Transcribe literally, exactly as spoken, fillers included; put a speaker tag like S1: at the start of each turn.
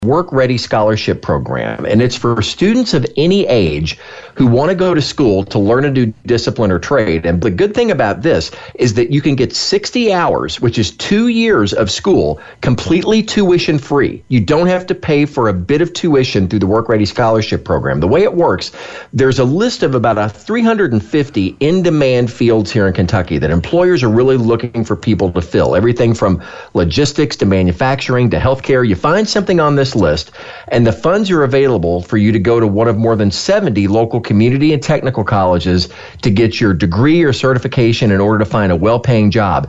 S1: Work Ready Scholarship Program, and it's for students of any age who want to go to school to learn a new discipline or trade. And the good thing about this is that you can get sixty hours, which is two years of school, completely tuition free. You don't have to pay for a bit of tuition through the Work Ready Scholarship Program. The way it works, there's a list of about a three hundred fifty in-demand fields here in Kentucky that employers are really looking for people to fill. Everything from logistics to manufacturing to healthcare. You find something on this list, and the funds are available for you to go to one of more than seventy local community and technical colleges to get your degree or certification in order to find a well-paying job.